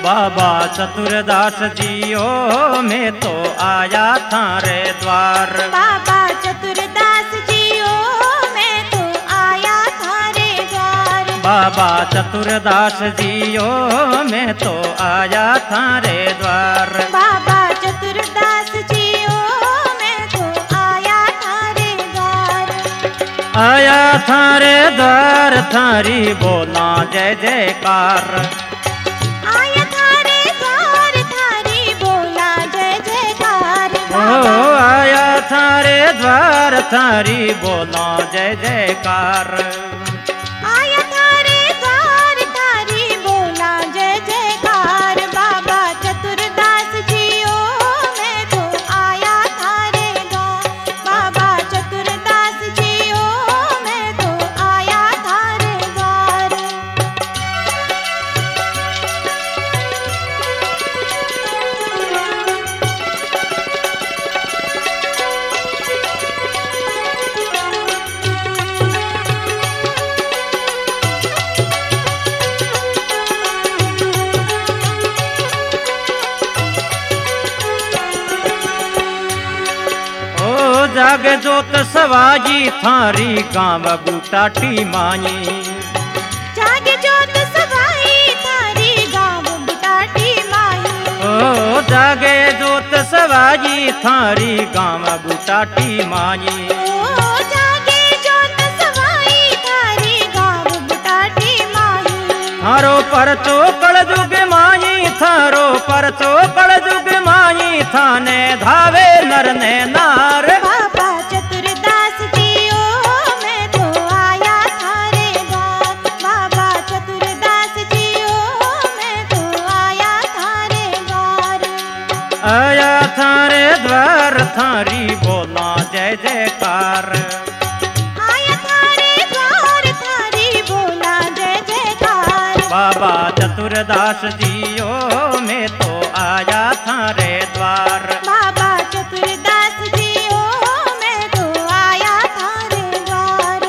बाबा चतुरदास जियो मैं तो आया थारे द्वार। बाबा चतुरदास जियो मैं तो आया थारे द्वार। बाबा चतुरदास जियो मैं तो आया थारे द्वार। बाबा चतुरदास जियो मैं तो आया थारे द्वार। आया थारे द्वार थारी बोला जय जयकार। आया थारे द्वार थारी बोला जय जयकार। ओ आया थारे द्वार थारी बोला जय जयकार। आया थारे द्वार थारी बोला जय जयकार। बाबा चतुरदास जियो मैं तो आया थारे द्वार। बाबा चतुरदास जियो मैं तो आया थारे द्वार। जागे जोत सवाजी थारी गाँव बुटाटी माई। जागे जोत सवाई थारी गाँव बुटाटी माई। ओ जागे जोत सवाजी थारी गाँव बुटाटी माई। ओ जागे जोत सवाई थारी गाँव बुटाटी माई। थारो परचो कड़ जुग माई। थारो परचो कड़ जुग माई। थाने धावे नर ने नार। बाबा चतुरदास जियो मैं तो आया थारे द्वार। बाबा चतुरदास जियो मैं तो आया थारे द्वार। आया थारे द्वार थारी बोला जय जयकार। आया थारे द्वार थारी बोला जय जयकार। बाबा चतुरदास जियो मैं तो आया थारे द्वार। बाबा चतुरदास जियो मैं तो आया थारे द्वार।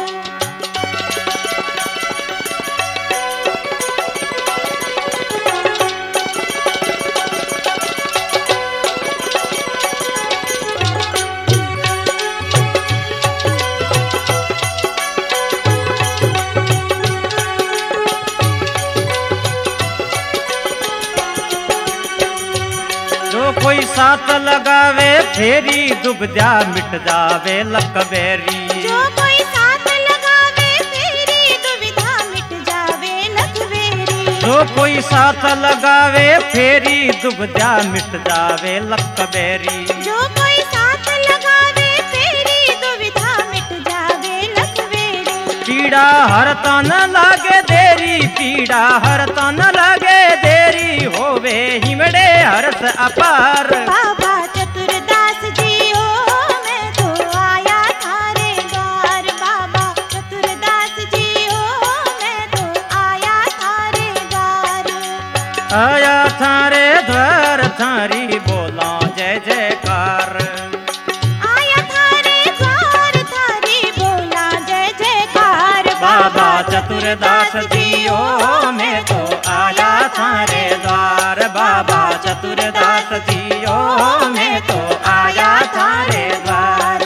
जो कोई साथ लगावे फेरी दुबजा मिट जावे लकबेरी। जो कोई साथ लगावे फेरी दुविधा मिट जावे लखवेरी। जो कोई साथ लगावे फेरी दुबजा मिट जावे लकबेरी। जो कोई साथ लगावे फेरी दुविधा मिट जावे लखवेरी। पीड़ा हर तन लागे देरी। पीड़ा हर तन लागे देरी होवे हिमड़े हर्ष अपार। बाबा चतुरदास जियो मैं तो आया थारे द्वार। बाबा चतुरदास जियो मैं तो आया थारे द्वार। आया थारे द्वार थारी बोला जय जयकार। आया थारे द्वार थारी बोला जय जयकार। बाबा चतुरदास जियो मैं तो आया थारे द्वार। बाबा चतुरदास जियो मैं तो आया थारे द्वार।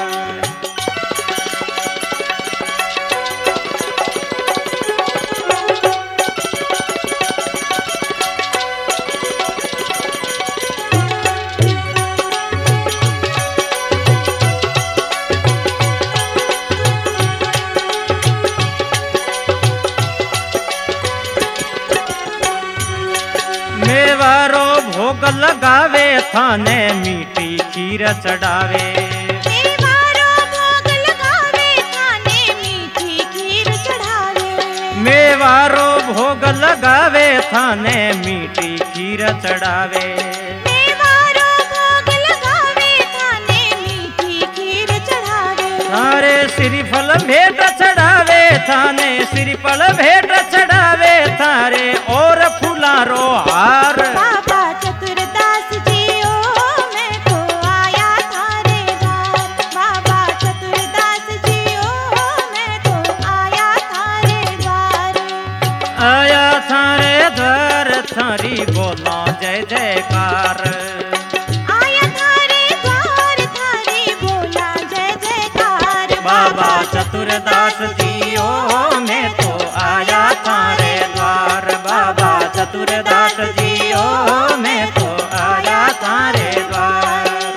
मेवारो भोग लगावे थाने मीठी खीर चढ़ावे। मेवारो भोग लगावे थाने मीठी खीर चढ़ावे। मेवारो भोग लगावे थाने मीठी खीर चढ़ावे। मेवारो भोग लगावे थाने मीठी खीर चढ़ावे। थारे श्रीफल भेंट चढ़ावे थाने श्रीफल भेंट चढ़ावे थारे और फुलारो हार। बाबा चतुरदास जियो मैं तो आया थारे द्वार। बाबा चतुरदास जियो मैं तो आया थारे द्वार। आया थारे द्वार थारी बोला जय जयकार। आया थारे द्वार थारी बोला जय जयकार। बाबा चतुरदास जी ओ मैं तो आया थारे द्वार। बाबा चतुरदास जी ओ मैं तो आया थारे द्वार।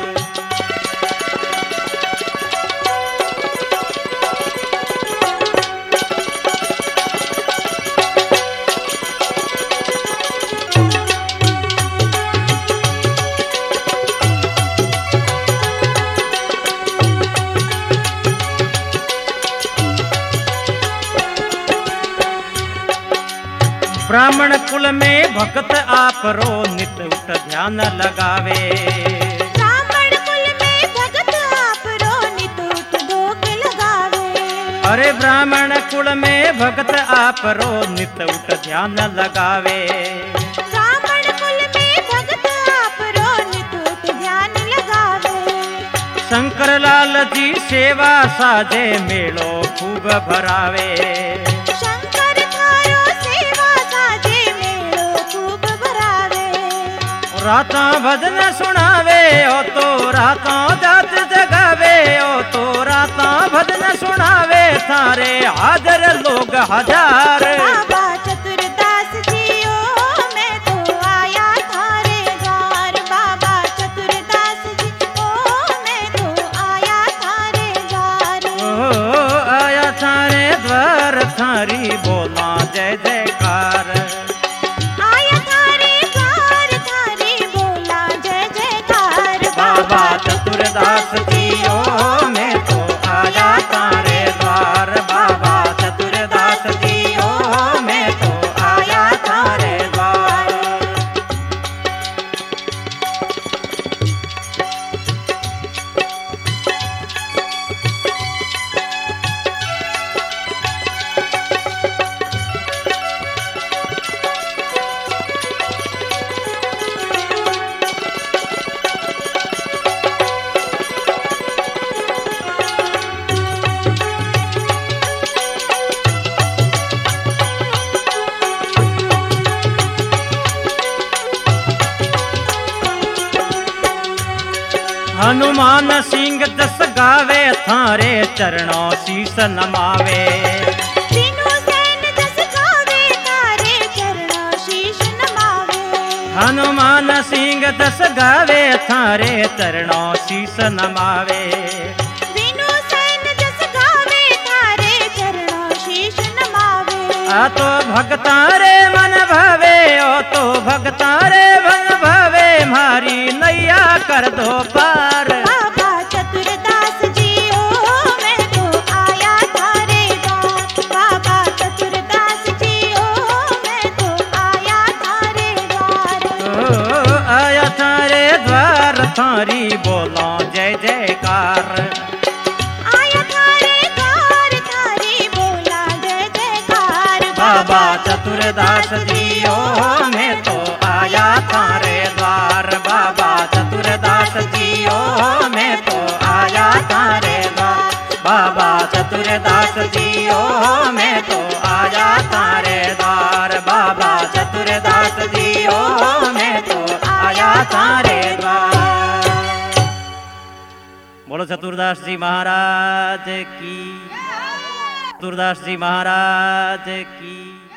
ब्राह्मण कुल में भक्त आप रो नित उठ ध्यान लगावे। ब्राह्मण कुल में भगत आप रो नित उठ भोग लगावे। अरे ब्राह्मण कुल में भक्त आप रो नित उठ ध्यान लगावे। ब्राह्मण कुल में भगत आप रो नित उठ ध्यान लगावे। शंकर लाल जी सेवा साजे मेलो खूब भरावे। शंकर थारो सेवा साजे मेलो खूब भरावे। रातां भजन सुनावे ओ तो रातां जात जगावे। ओ तो रातां भजन सुनावे थारे हाजर लोग हजार। बाबा चतुरदास जी ओ मैं तो आया थारे द्वार। बाबा चतुरदास जी ओ मैं तो आया थारे द्वार। ओ आया थारे द्वार थारी बोला जय जयकार। आया थारे द्वार थारी बोला जय जयकार। बाबा चतुरदास जी ओ मैं तो आया थारे द्वार। बाबा चतुरदास जी ओ मैं तो आया थारे द्वार। हनुमान सिंह जस गावे थारे चरणों शीस नमावे। तीनों सैन जस गावे थारे चरणों शीश नमावे। हनुमान सिंह जस गावे थारे चरणों शीस नमावे। तीनों सैन जस गावे थारे चरणों शीश नमावे। आ तो भगतारे मन भावे। ओ तो भगतारे मन भावे मारी नैया कर दो पार। बाबा चतुरदास जी ओ मैं तो आया थारे द्वार। बाबा चतुरदास जी ओ मैं तो आया थारे द्वार। ओ आया थारे द्वार थारी बोलो जय जयकार। आया थारे द्वार थारी बोला जय जयकार। बाबा चतुरदास जी ओ मैं तो आया थारे द्वार। बाबा चतुरदास जी ओ मैं तो आया थारे द्वार। बाबा चतुरदास जी ओ मैं तो आया थारे द्वार। बाबा चतुरदास जी ओ मैं तो आया थारे द्वार। बोलो चतुरदास जी महाराज की। चतुरदास जी महाराज की।